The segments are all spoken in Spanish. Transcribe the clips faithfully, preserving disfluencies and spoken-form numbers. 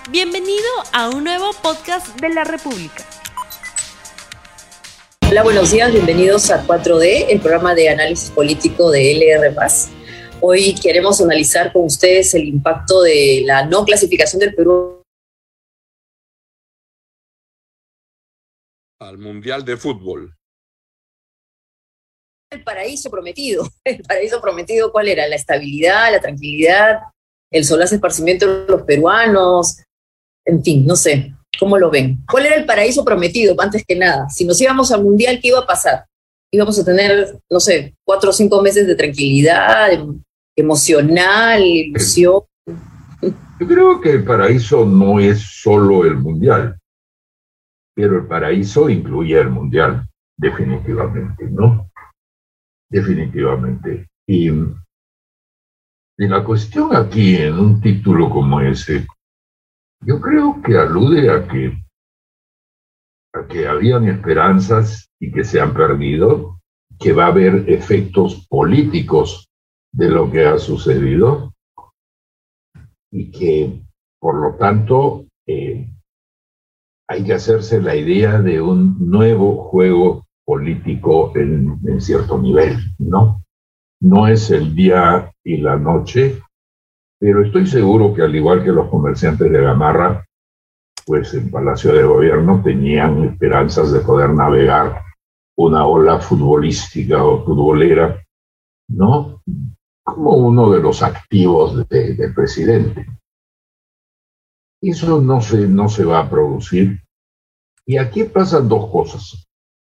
Bienvenido a un nuevo podcast de la República. Hola, buenos días, bienvenidos a cuatro D, el programa de análisis político de L R más. Hoy queremos analizar con ustedes el impacto de la no clasificación del Perú al Mundial de Fútbol. El paraíso prometido. El paraíso prometido, ¿cuál era? La estabilidad, la tranquilidad, el solaz esparcimiento de los peruanos, en fin, no sé, ¿cómo lo ven? ¿Cuál era el paraíso prometido, antes que nada? Si nos íbamos al Mundial, ¿qué iba a pasar? Íbamos a tener, no sé, cuatro o cinco meses de tranquilidad emocional, ilusión. Yo creo que el paraíso no es solo el Mundial, pero el paraíso incluye el Mundial, definitivamente, ¿no? Definitivamente. Y, y la cuestión aquí, en un título como ese, yo creo que alude a que, a que habían esperanzas y que se han perdido, que va a haber efectos políticos de lo que ha sucedido y que, por lo tanto, eh, hay que hacerse la idea de un nuevo juego político en, en cierto nivel, ¿no? No es el día y la noche, pero estoy seguro que al igual que los comerciantes de Gamarra, pues en Palacio de Gobierno tenían esperanzas de poder navegar una ola futbolística o futbolera, ¿no? Como uno de los activos de, del presidente. Eso no se, no se va a producir. Y aquí pasan dos cosas.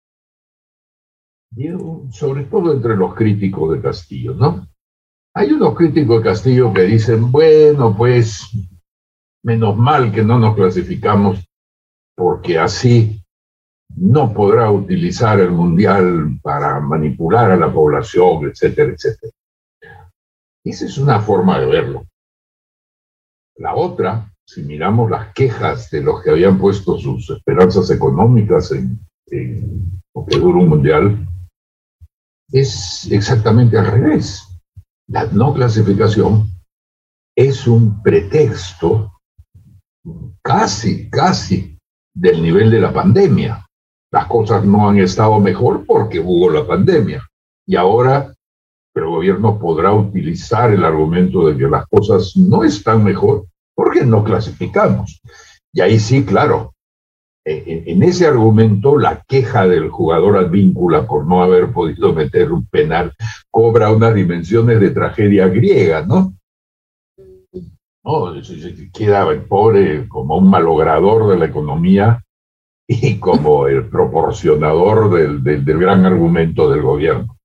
Yo, sobre todo entre los críticos de Castillo, ¿no? Hay unos críticos de Castillo que dicen, bueno, pues, menos mal que no nos clasificamos, porque así no podrá utilizar el Mundial para manipular a la población, etcétera, etcétera. Esa es una forma de verlo. La otra, si miramos las quejas de los que habían puesto sus esperanzas económicas en, en lo que dura un Mundial, es exactamente al revés. La no clasificación es un pretexto casi, casi del nivel de la pandemia. Las cosas no han estado mejor porque hubo la pandemia. Y ahora el gobierno podrá utilizar el argumento de que las cosas no están mejor porque no clasificamos. Y ahí sí, claro, en, en ese argumento la queja del jugador Advíncula por no haber podido meter un penal cobra unas dimensiones de tragedia griega, ¿no? No, queda el pobre como un malogrador de la economía y como el proporcionador del, del, del gran argumento del gobierno.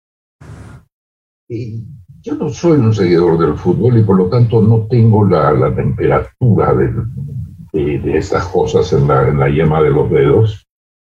Y yo no soy un seguidor del fútbol y por lo tanto no tengo la, la temperatura de, de, de estas cosas en la, en la yema de los dedos,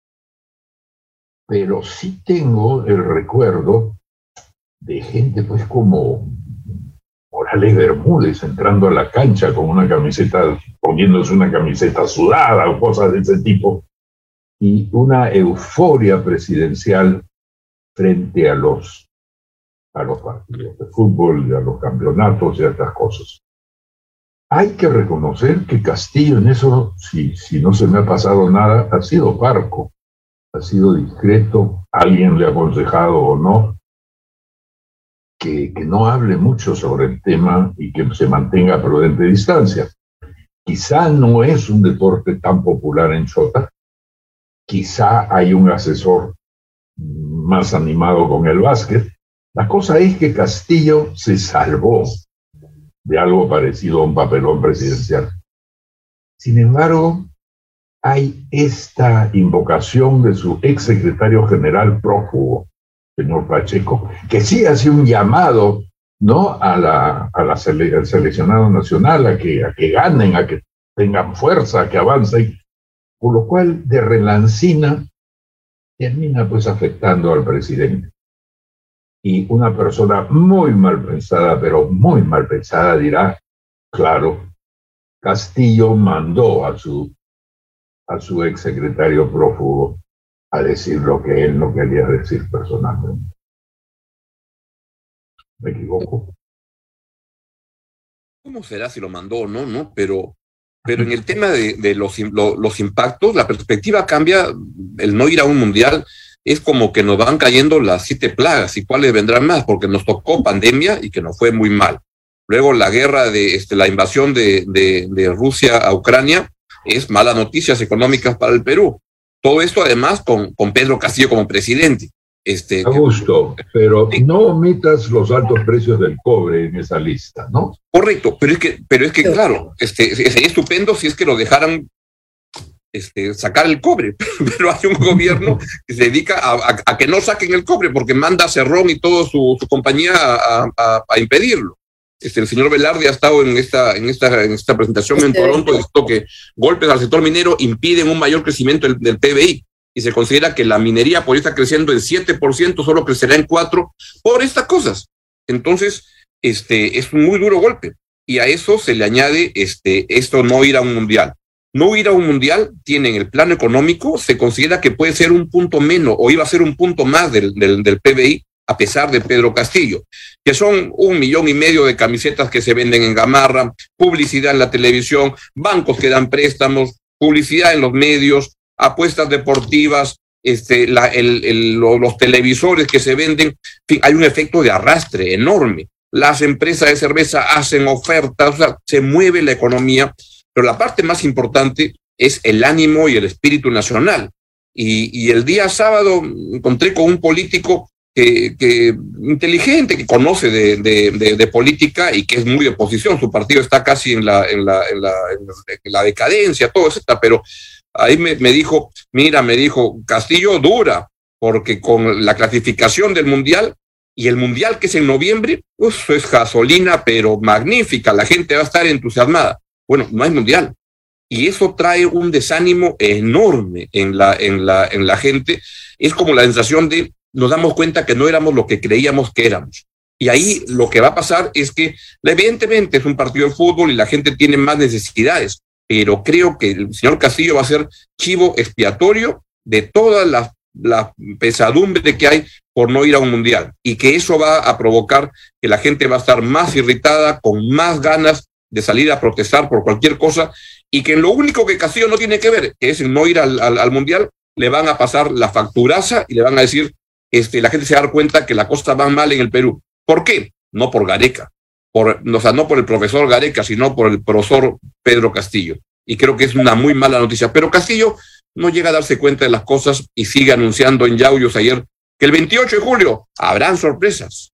pero sí tengo el recuerdo de gente pues como Morales Bermúdez entrando a la cancha con una camiseta, poniéndose una camiseta sudada o cosas de ese tipo, y una euforia presidencial frente a los, a los partidos de fútbol, y a los campeonatos y a estas cosas. Hay que reconocer que Castillo en eso, si, si no se me ha pasado nada, ha sido parco, ha sido discreto, alguien le ha aconsejado o no, Que, que no hable mucho sobre el tema y que se mantenga a prudente distancia. Quizá no es un deporte tan popular en Chota, quizá hay un asesor más animado con el básquet. La cosa es que Castillo se salvó de algo parecido a un papelón presidencial. Sin embargo, hay esta invocación de su exsecretario general prófugo, señor Pacheco, que sí hace un llamado, ¿no?, a la, a la sele, al seleccionado nacional, a que, a que ganen, a que tengan fuerza, a que avancen, por lo cual de relancina termina pues afectando al presidente. Y una persona muy mal pensada, pero muy mal pensada, dirá, claro, Castillo mandó a su, a su exsecretario prófugo a decir lo que él no quería decir personalmente. ¿Me equivoco? ¿Cómo será si lo mandó o no, no? Pero pero en el tema de, de los, lo, los impactos, la perspectiva cambia. El no ir a un mundial es como que nos van cayendo las siete plagas, y cuáles vendrán más, porque nos tocó pandemia y que nos fue muy mal. Luego la guerra, de este, la invasión de, de, de Rusia a Ucrania, es malas noticias económicas para el Perú. Todo esto además con, con Pedro Castillo como presidente. Este, Augusto, pero no omitas los altos precios del cobre en esa lista, ¿no? Correcto, pero es que, pero es que claro, este, sería estupendo si es que lo dejaran este, sacar el cobre, pero hay un gobierno que se dedica a, a, a que no saquen el cobre, porque manda a Cerrón y toda su, su compañía a, a, a impedirlo. Este, el señor Velarde ha estado en esta, en esta, en esta presentación en Toronto, y dijo que golpes al sector minero impiden un mayor crecimiento del, del P B I, y se considera que la minería podría estar creciendo en siete por ciento, solo crecerá en cuatro por ciento por estas cosas. Entonces, este, es un muy duro golpe, y a eso se le añade este, esto, no ir a un mundial. No ir a un mundial tiene en el plano económico, se considera que puede ser un punto menos, o iba a ser un punto más del, del, del P B I, a pesar de Pedro Castillo, que son un millón y medio de camisetas que se venden en Gamarra, publicidad en la televisión, bancos que dan préstamos, publicidad en los medios, apuestas deportivas, este, la, el, el, los televisores que se venden. En fin, hay un efecto de arrastre enorme. Las empresas de cerveza hacen ofertas, o sea, se mueve la economía, pero la parte más importante es el ánimo y el espíritu nacional. Y, y el día sábado encontré con un político Que, que inteligente, que conoce de, de, de, de política y que es muy de oposición. Su partido está casi en la, en la, en la, en la decadencia, todo eso, pero ahí me, me dijo, mira, me dijo, Castillo dura, porque con la clasificación del mundial, y el mundial que es en noviembre, uf, es gasolina, pero magnífica, la gente va a estar entusiasmada. Bueno, no hay mundial. Y eso trae un desánimo enorme en la, en la, en la gente. Es como la sensación de nos damos cuenta que no éramos lo que creíamos que éramos. Y ahí lo que va a pasar es que, evidentemente, es un partido de fútbol y la gente tiene más necesidades, pero creo que el señor Castillo va a ser chivo expiatorio de toda la, la pesadumbre que hay por no ir a un mundial, y que eso va a provocar que la gente va a estar más irritada, con más ganas de salir a protestar por cualquier cosa, y que lo único que Castillo no tiene que ver, que es no ir al, al, al mundial, le van a pasar la facturaza y le van a decir, Este, la gente se va a dar cuenta que la cosa va mal en el Perú. ¿Por qué? No por Gareca, por, o sea, no por el profesor Gareca, sino por el profesor Pedro Castillo. Y creo que es una muy mala noticia. Pero Castillo no llega a darse cuenta de las cosas y sigue anunciando en Yauyos ayer que el veintiocho de julio habrán sorpresas.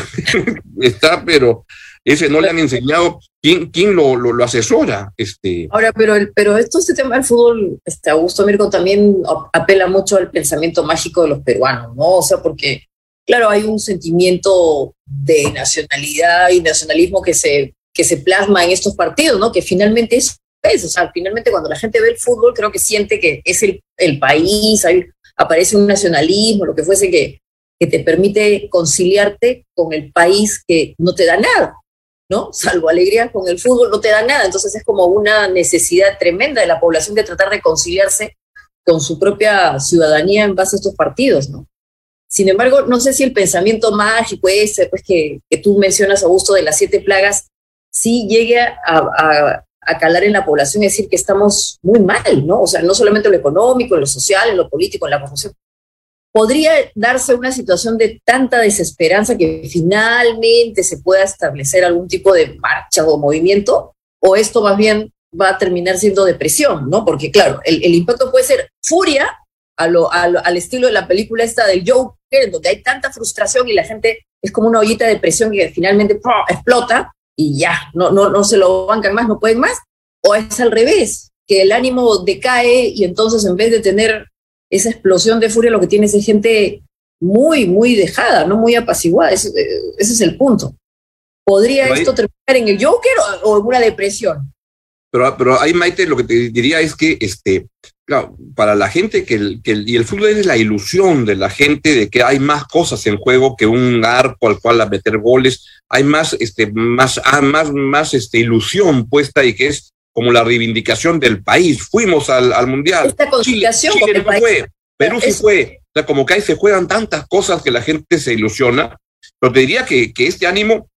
Está, pero ese no le han enseñado quién, quién lo, lo, lo asesora. Este. Ahora, pero, el, pero esto, este tema del fútbol, este, Augusto Mirko, también apela mucho al pensamiento mágico de los peruanos, ¿no? O sea, porque, claro, hay un sentimiento de nacionalidad y nacionalismo que se, que se plasma en estos partidos, ¿no? Que finalmente es, es, o sea, finalmente cuando la gente ve el fútbol, creo que siente que es el, el país, hay, aparece un nacionalismo, lo que fuese, que, que te permite conciliarte con el país que no te da nada, ¿no? Salvo alegría con el fútbol, no te da nada. Entonces es como una necesidad tremenda de la población de tratar de conciliarse con su propia ciudadanía en base a estos partidos, ¿no? Sin embargo, no sé si el pensamiento mágico ese, pues, que, que tú mencionas, Augusto, de las siete plagas, sí llegue a, a, a calar en la población y decir que estamos muy mal, ¿no? O sea, no solamente en lo económico, en lo social, en lo político, en la profesión. ¿Podría darse una situación de tanta desesperanza que finalmente se pueda establecer algún tipo de marcha o movimiento? ¿O esto más bien va a terminar siendo depresión, ¿no? Porque, claro, el, el impacto puede ser furia a lo, a lo, al estilo de la película esta del Joker, donde hay tanta frustración y la gente es como una ollita de presión que finalmente ¡pum!, explota y ya, no, no, no se lo bancan más, no pueden más. O es al revés, que el ánimo decae y entonces en vez de tener esa explosión de furia, lo que tiene es gente muy, muy dejada, no muy apaciguada. Ese, ese es el punto. ¿Podría ahí, esto terminar en el Joker o, o en una depresión? Pero, pero ahí, Maite, lo que te diría es que, este, claro, para la gente, que el, que el, y el fútbol es la ilusión de la gente de que hay más cosas en juego que un arco al cual a meter goles, hay más, este, más, ah, más, más este, ilusión puesta, y que es como la reivindicación del país. Fuimos al, al mundial. Esta conciliación Chile, Chile con el no país. Fue, Perú sí fue. O sea, como que ahí se juegan tantas cosas que la gente se ilusiona. Pero te diría que, que este ánimo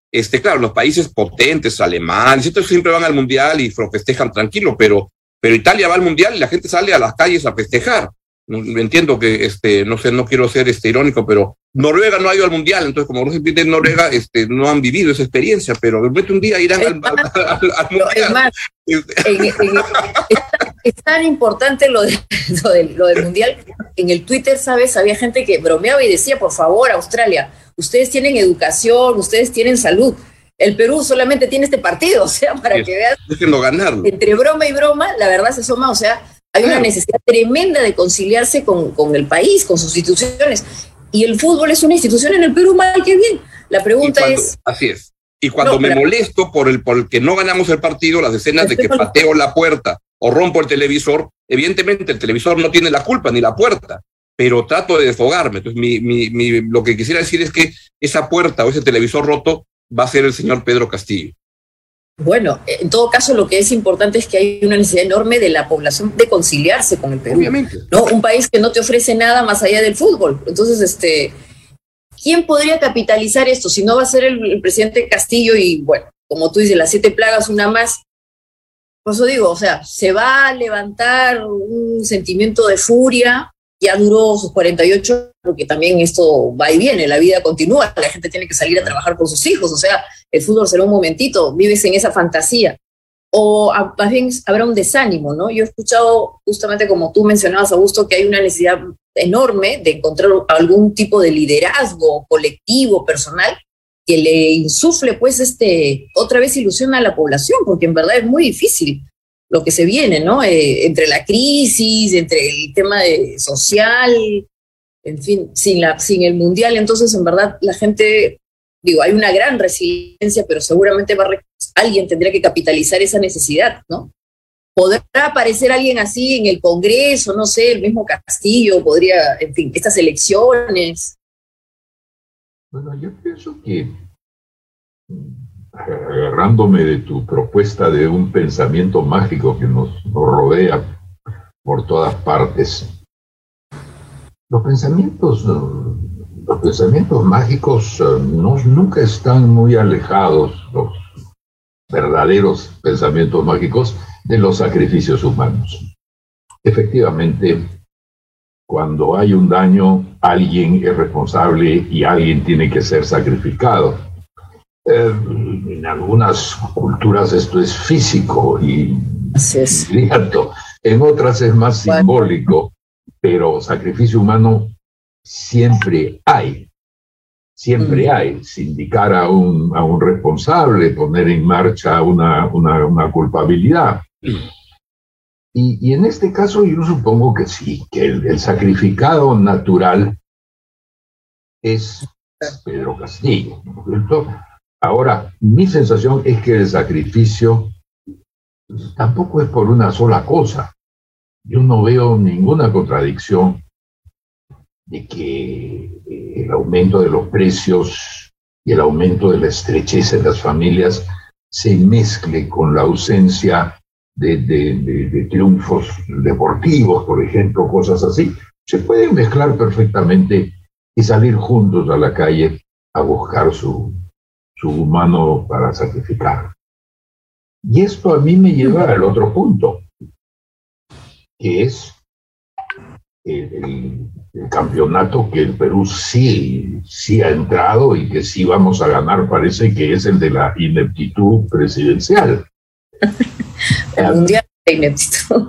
este, claro, los países potentes, alemanes, estos siempre van al mundial y festejan tranquilo, pero, pero Italia va al mundial y la gente sale a las calles a festejar. Entiendo que, este, no sé, no quiero ser este, irónico, pero Noruega no ha ido al mundial, entonces como no se pide en Noruega, este, no han vivido esa experiencia, pero de repente un día irán al, al, al, al mundial. Es más, en, en, es, tan, es tan importante lo, de, lo, de, lo del mundial. En el Twitter, ¿sabes? Había gente que bromeaba y decía, por favor, Australia, ustedes tienen educación, ustedes tienen salud. El Perú solamente tiene este partido, o sea, para sí, que veas. Déjenlo ganarlo. Entre broma y broma, la verdad se asoma, o sea, hay una necesidad tremenda de conciliarse con, con el país, con sus instituciones. Y el fútbol es una institución en el Perú, mal que bien. La pregunta cuando, es... Así es. Y cuando no, me pero, molesto por el, por el que no ganamos el partido, las escenas de que pateo la puerta o rompo el televisor, evidentemente el televisor no tiene la culpa ni la puerta, pero trato de desfogarme. Entonces, mi, mi, mi, lo que quisiera decir es que esa puerta o ese televisor roto va a ser el señor Pedro Castillo. Bueno, en todo caso lo que es importante es que hay una necesidad enorme de la población de conciliarse con el Perú. Obviamente. ¿No? Un país que no te ofrece nada más allá del fútbol. Entonces, este, ¿quién podría capitalizar esto? Si no va a ser el, el presidente Castillo y, bueno, como tú dices, las siete plagas, una más. Por eso digo, o sea, se va a levantar un sentimiento de furia. Ya duró sus cuarenta y ocho, porque también esto va y viene, la vida continúa, la gente tiene que salir a trabajar con sus hijos, o sea, el fútbol será un momentito, vives en esa fantasía. O a, más bien habrá un desánimo, ¿no? Yo he escuchado, justamente como tú mencionabas, Augusto, que hay una necesidad enorme de encontrar algún tipo de liderazgo colectivo, personal, que le insufle, pues, este, otra vez ilusión a la población, porque en verdad es muy difícil lo que se viene, ¿no? Eh, entre la crisis, entre el tema de social, en fin, sin, la, sin el mundial, entonces en verdad la gente, digo, hay una gran resiliencia, pero seguramente va a, alguien tendría que capitalizar esa necesidad, ¿no? ¿Podrá aparecer alguien así en el Congreso, no sé, el mismo Castillo, podría, en fin, estas elecciones? Bueno, yo pienso que, agarrándome de tu propuesta de un pensamiento mágico que nos, nos rodea por todas partes, los pensamientos, los pensamientos mágicos no, nunca están muy alejados, los verdaderos pensamientos mágicos, de los sacrificios humanos. Efectivamente, cuando hay un daño, alguien es responsable y alguien tiene que ser sacrificado. Eh, en algunas culturas esto es físico y inmediato, en otras es más simbólico, pero sacrificio humano siempre hay, siempre hay. Sindicar a un, a un responsable, poner en marcha una, una, una culpabilidad. Y, y en este caso yo supongo que sí, que el, el sacrificado natural es Pedro Castillo, ¿no es cierto? Ahora, mi sensación es que el sacrificio tampoco es por una sola cosa. Yo no veo ninguna contradicción de que el aumento de los precios y el aumento de la estrechez en las familias se mezcle con la ausencia de, de, de, de triunfos deportivos, por ejemplo, cosas así. Se pueden mezclar perfectamente y salir juntos a la calle a buscar su, su humano para sacrificar. Y esto a mí me lleva al otro punto, que es el, el, el campeonato que el Perú sí, sí ha entrado y que sí vamos a ganar, parece que es el de la ineptitud presidencial. El mundial de ineptitud.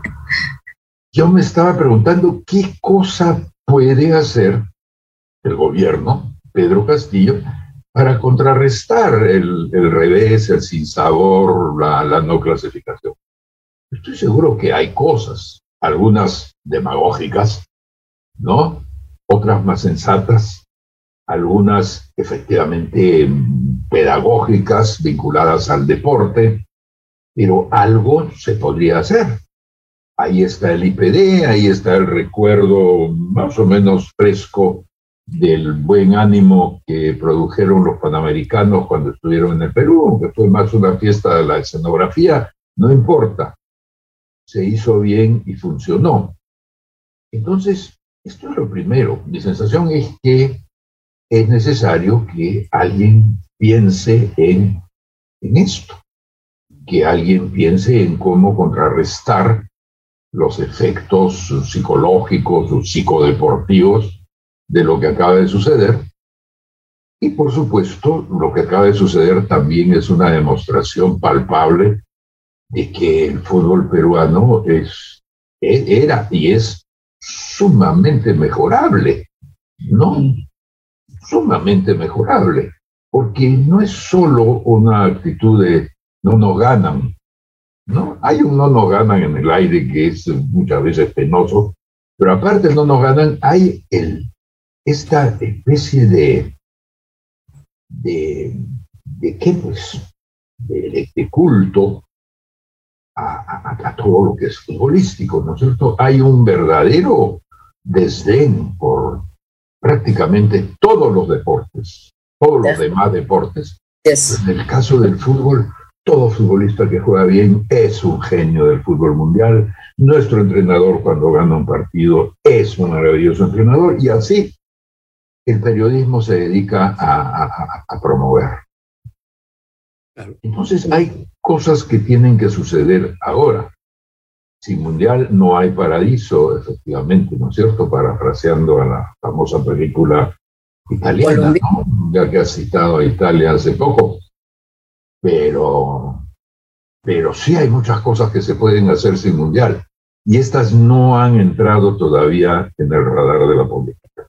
Yo me estaba preguntando qué cosa puede hacer el gobierno, Pedro Castillo, para contrarrestar el, el revés, el sinsabor, la, la no clasificación. Estoy seguro que hay cosas, algunas demagógicas, ¿no? Otras más sensatas, algunas efectivamente pedagógicas vinculadas al deporte, pero algo se podría hacer. Ahí está el I P D, ahí está el recuerdo más o menos fresco del buen ánimo que produjeron los panamericanos cuando estuvieron en el Perú, aunque fue más una fiesta de la escenografía, no importa. Se hizo bien y funcionó. Entonces, esto es lo primero. Mi sensación es que es necesario que alguien piense en, en esto, que alguien piense en cómo contrarrestar los efectos psicológicos o psicodeportivos de lo que acaba de suceder. Y por supuesto, lo que acaba de suceder también es una demostración palpable de que el fútbol peruano es, era y es sumamente mejorable, ¿no? Sumamente mejorable, porque no es solo una actitud de no nos ganan, ¿no? Hay un no nos ganan en el aire que es muchas veces penoso, pero aparte no nos ganan, hay el, esta especie de, de, de ¿qué pues? De, de culto a, a, a todo lo que es futbolístico, ¿no es cierto? Hay un verdadero desdén por prácticamente todos los deportes, todos los demás deportes. Yes. En el caso del fútbol, todo futbolista que juega bien es un genio del fútbol mundial. Nuestro entrenador, cuando gana un partido, es un maravilloso entrenador, y así el periodismo se dedica a, a, a promover. Entonces hay cosas que tienen que suceder ahora. Sin mundial no hay paraíso, efectivamente, ¿no es cierto? Parafraseando a la famosa película italiana, ¿no? Ya que has citado a Italia hace poco. Pero, pero sí hay muchas cosas que se pueden hacer sin mundial, y estas no han entrado todavía en el radar de la política.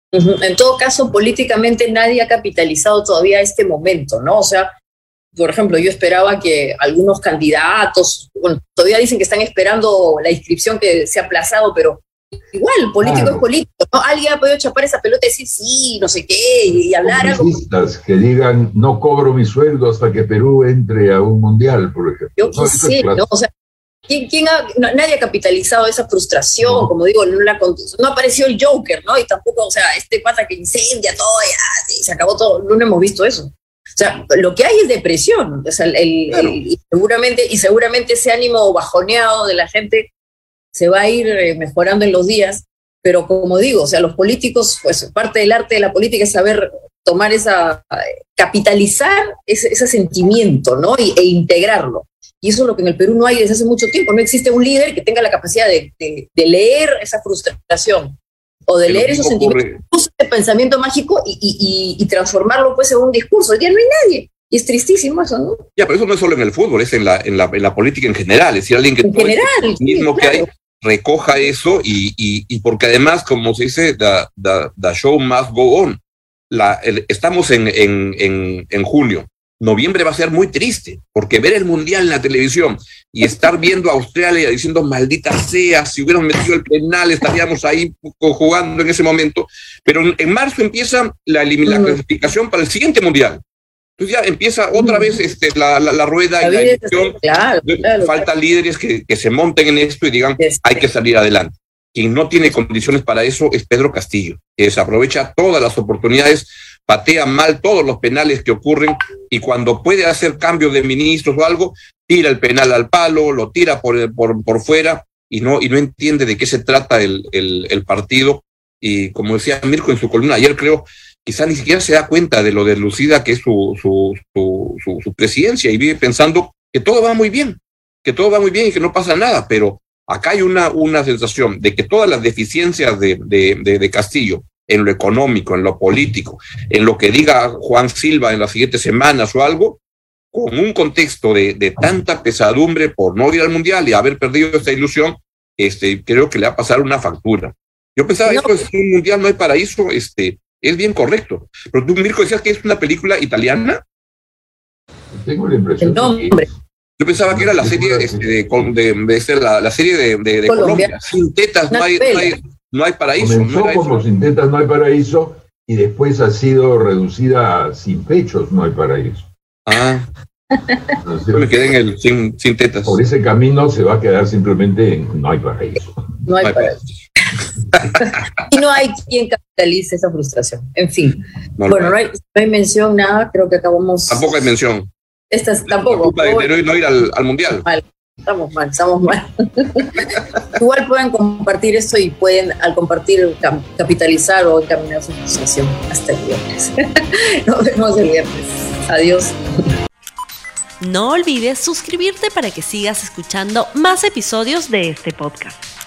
En todo caso, políticamente nadie ha capitalizado todavía este momento, ¿no? O sea, por ejemplo, yo esperaba que algunos candidatos, bueno, todavía dicen que están esperando la inscripción que se ha aplazado, pero igual, político claro. es político, ¿no? Alguien ha podido chapar esa pelota y decir sí, no sé qué, y, y hablar algo. Que digan, no cobro mi sueldo hasta que Perú entre a un mundial, por ejemplo. Yo qué no, sé, ¿no? O sea, ¿quién, quién ha, no, nadie ha capitalizado esa frustración, no. como digo, no, la, no apareció el Joker, ¿no? Y tampoco, o sea, este pata que incendia todo, ya, y se acabó todo, no hemos visto eso. O sea, lo que hay es depresión, o sea, el, claro. el, y, seguramente, y seguramente ese ánimo bajoneado de la gente se va a ir eh, mejorando en los días, pero como digo, o sea, los políticos, pues parte del arte de la política es saber tomar esa, eh, capitalizar ese, ese sentimiento, ¿no? Y, e integrarlo. Y eso es lo que en el Perú no hay desde hace mucho tiempo. No existe un líder que tenga la capacidad de, de, de leer esa frustración o de leer esos sentimientos, de pensamiento mágico y, y, y, y transformarlo pues en un discurso. Hoy día no hay nadie. Y es tristísimo eso, ¿no? Ya, pero eso no es solo en el fútbol, es en la, en la, en la política en general. Es decir, alguien que en general, el mismo sí, que claro. hay recoja eso y, y, y porque además, como se dice, the, the, the show must go on. La, el, estamos en, en, en, en junio. Noviembre va a ser muy triste, porque ver el mundial en la televisión y estar viendo a Australia diciendo maldita sea, si hubiéramos metido el penal estaríamos ahí jugando en ese momento, pero en marzo empieza la, la clasificación para el siguiente mundial. Entonces ya empieza otra vez este, la, la, la rueda la y la elección. Claro, claro, Falta claro. líderes que, que se monten en esto y digan hay que salir adelante. Quien no tiene condiciones para eso es Pedro Castillo, que desaprovecha todas las oportunidades, patea mal todos los penales que ocurren y cuando puede hacer cambios de ministros o algo, tira el penal al palo, lo tira por, por, por fuera y no, y no entiende de qué se trata el, el, el partido. Y como decía Mirko en su columna ayer, creo, quizá ni siquiera se da cuenta de lo deslucida que es su, su, su, su, su presidencia y vive pensando que todo va muy bien, que todo va muy bien y que no pasa nada, pero acá hay una, una sensación de que todas las deficiencias de, de, de, de Castillo en lo económico, en lo político, en lo que diga Juan Silva en las siguientes semanas o algo, con un contexto de, de tanta pesadumbre por no ir al mundial y haber perdido esta ilusión, este, creo que le va a pasar una factura. Yo pensaba, no. esto es un mundial, no hay paraíso, este, es bien correcto. Pero tú, Mirko, decías que es una película italiana. Tengo la impresión de que... Yo pensaba que era la serie este, de, de, de, de la, la serie de, de, de Colombia. Colombia. Sin tetas no hay, no, hay, no hay paraíso. Comenzó no como Sin tetas no hay paraíso y después ha sido reducida a Sin pechos no hay paraíso. Ah. No, yo me quedé en el sin, sin tetas. Por ese camino se va a quedar simplemente en no hay paraíso. No hay, no hay paraíso. Y no hay quien capitalice esa frustración. En fin. No, bueno, no hay, no hay mención, nada. Creo que acabamos. Tampoco hay mención. Estas tampoco. La culpa de no ir al, al mundial. Mal. Estamos mal, estamos mal. Igual pueden compartir esto y pueden, al compartir, capitalizar o encaminar su frustración hasta el viernes. Nos vemos el viernes. Adiós. No olvides suscribirte para que sigas escuchando más episodios de este podcast.